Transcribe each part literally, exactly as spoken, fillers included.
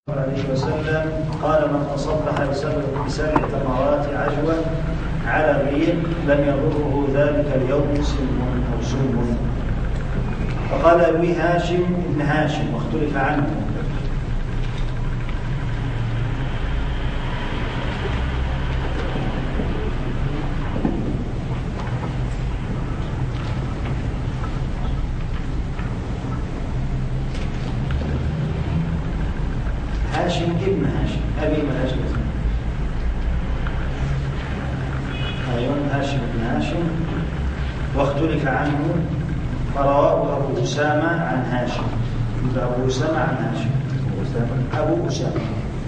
عليه وسلم قال: من تصبح بسبع تمرات عجوة على الريق لم يضره ذلك اليوم سم أو سم. فقال أبي هاشم ابن هاشم واختلف عنه. هاشم ابن هاشم أبي ملهاش لازمة. أيوة هاشم ابن هاشم واختلف عنه فرواه أبو أسامة عن هاشم. أبو أسامة عن هاشم أبو أسامة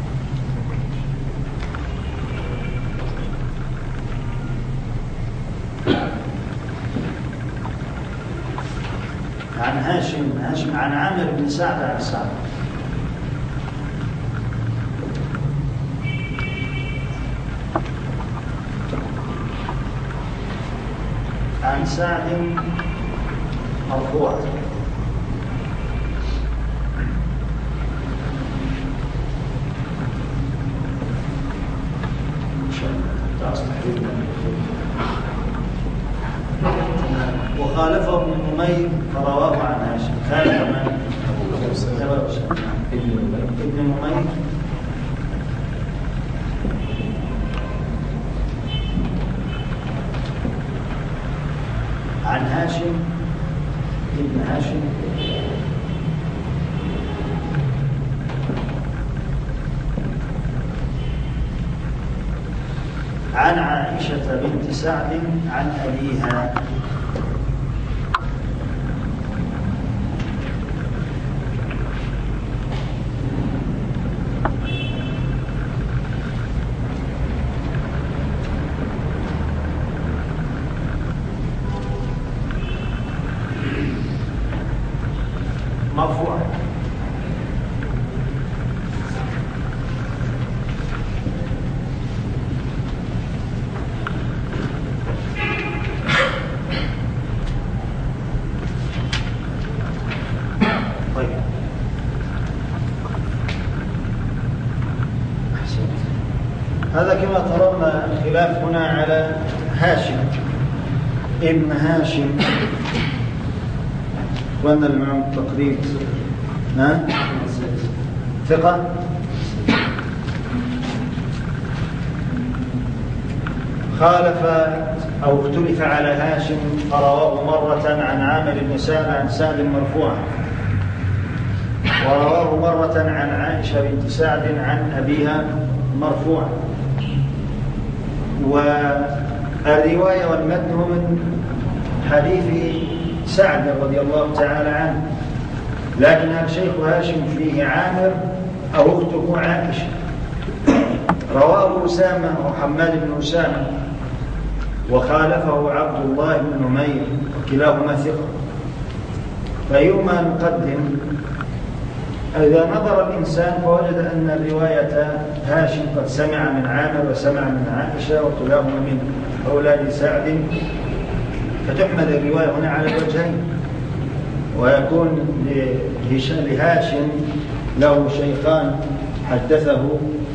عن هاشم هاشم عن عامر بن سعد عن سعد عن سعد مرفوع. وخالفه ابن نمير فرواه عن هاشم. خالف من؟ ابن نمير عن هاشم ابن هاشم عن عائشة بنت سعد عن أبيها. مرفوع. طيب هذا كما ترون الخلاف هنا على هاشم ابن هاشم. وأن المعلم التقريب ها ثقة. خالف أو اختلف على هاشم فرواه مرة عن عامر بن سعد عن سعد مرفوعا، ورواه مرة عن عائشة بنت سعد عن أبيها مرفوعا. والرواية والمتن من حديث سعد رضي الله تعالى عنه، لكن الشيخ هاشم فيه عامر أو أخته عائشة. رواه أسامة وحماد بن أسامة وخالفه عبد الله بن نمير وكلاهما ثقة. فيوما نقدم إذا نظر الإنسان فوجد أن الرواية هاشم قد سمع من عامر وسمع من عائشة وكلاهما من أولاد سعد، فتحمل الرواية هنا على الوجهين، ويكون لهاشم له شيخان حدثه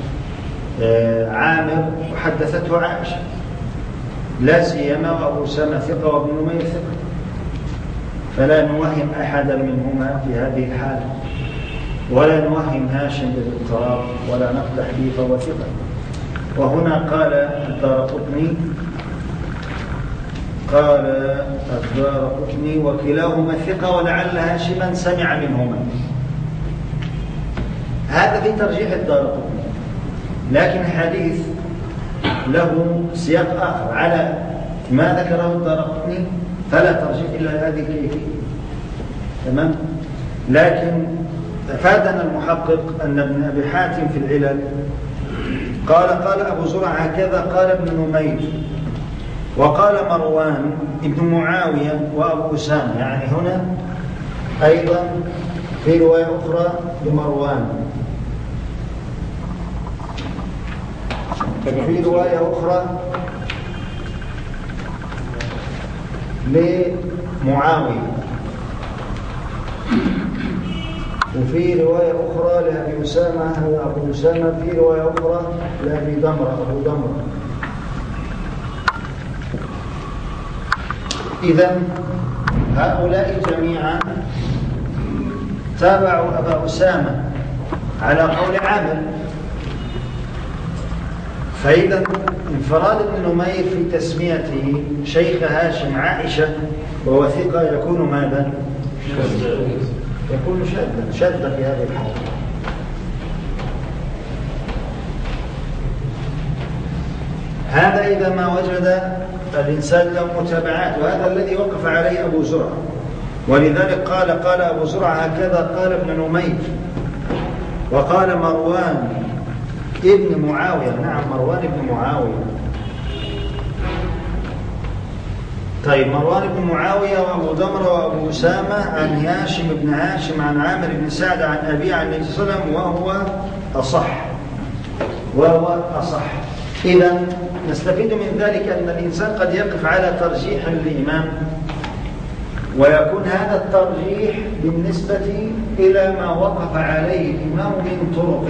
عامر وحدثته عائشة، لا سيما وأبو أسامة ثقة وابن نمير ثقة، فلا نوهم أحدا منهما في هذه الحالة، ولا نوهم هاشم بالاضطراب ولا نقدح به فهو ثقة. وهنا قال الدارقطني قال الدارقطني وكلاهما ثقة ولعل هاشما سمع منهما. هذا في ترجيح الدارقطني، لكن الحديث له سياق آخر على ما ذكره الدارقطني، فلا ترجيح إلا هذه الكيفية. تمام. لكن أفادنا المحقق أن ابن أبي حاتم في العلل قال قال أبو زرع هكذا قال ابن نمير، وقال مروان ابن معاوية وأبو أسامة، يعني هنا أيضا في رواية أخرى لمروان، في رواية أخرى لمعاوية، وفي رواية أخرى لأبي أسامة هذا أبو أسامة، في رواية أخرى لأبي ضمرة أبو ضمرة. إذن هؤلاء جميعا تابعوا أبا أسامة على قول عامر. فإذا انفراد ابن نمير في تسميته شيخ هاشم عائشة وهو ثقة يكون ماذا؟ يكون شاذا شاذا في هذه الحالة. هذا إذا ما وجد الإنسان له متابعات، وهذا الذي وقف عليه أبو زرعة. ولذلك قال قال أبو زرعة هكذا قال ابن نمير. وقال مروان ابن معاوية، نعم مروان ابن معاوية. طيب مروان بن معاوية وأبو ضمرة وأبو أسامة عن هاشم بن هاشم عن عامر بن سعد عن أبي عن النبي صلى الله عليه وسلم وهو أصح وهو أصح. إذا نستفيد من ذلك أن الإنسان قد يقف على ترجيح الإمام، ويكون هذا الترجيح بالنسبة إلى ما وقف عليه الإمام من طرق،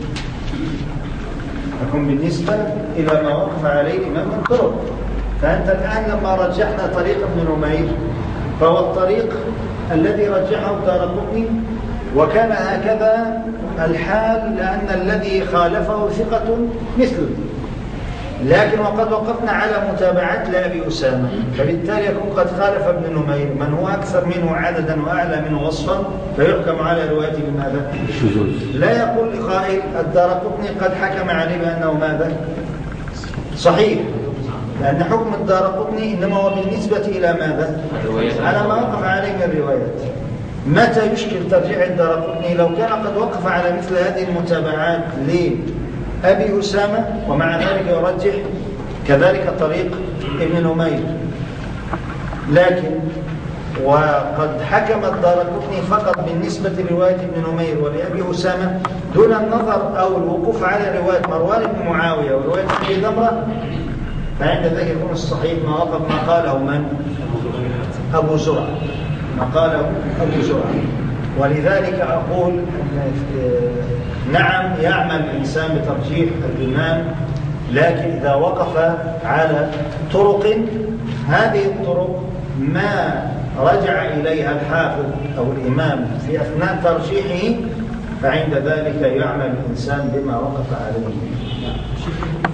يكون بالنسبة إلى ما وقف عليه الإمام من طرق. فأنت الآن لما رجحنا طريق ابن نمير فهو الطريق الذي رجحه الدارقطني، وكان هكذا الحال لأن الذي خالفه ثقة مثله. لكن وقد وقفنا على متابعات لأبي أسامة، فبالتالي يكون قد خالف ابن نمير من هو أكثر منه عددا وأعلى منه وصفا، فيحكم على روايته بماذا؟ لا يقول لقائل الدارقطني قد حكم عليه بأنه ماذا؟ صحيح، لأن حكم الدارقطني إنما هو بالنسبة إلى ماذا؟ على ما وقف عليه من الروايات. متى يشكل ترجيح الدارقطني؟ لو كان قد وقف على مثل هذه المتابعات لأبي أسامة ومع ذلك يرجح كذلك طريق ابن نمير، لكن وقد حكم الدارقطني فقط بالنسبة لرواية ابن نمير ولأبي أسامة دون النظر أو الوقوف على رواية مروان بن معاوية ورواية أبي ضمرة، فعند ذلك يكون الصحيح ما وقف ما قاله من؟ أبو زرعة، ما قاله أبو زرعة. ولذلك أقول نعم يعمل الإنسان بترجيح الإمام، لكن إذا وقف على طرق، هذه الطرق ما رجع إليها الحافظ أو الإمام في أثناء ترجيحه، فعند ذلك يعمل الإنسان بما وقف عليه.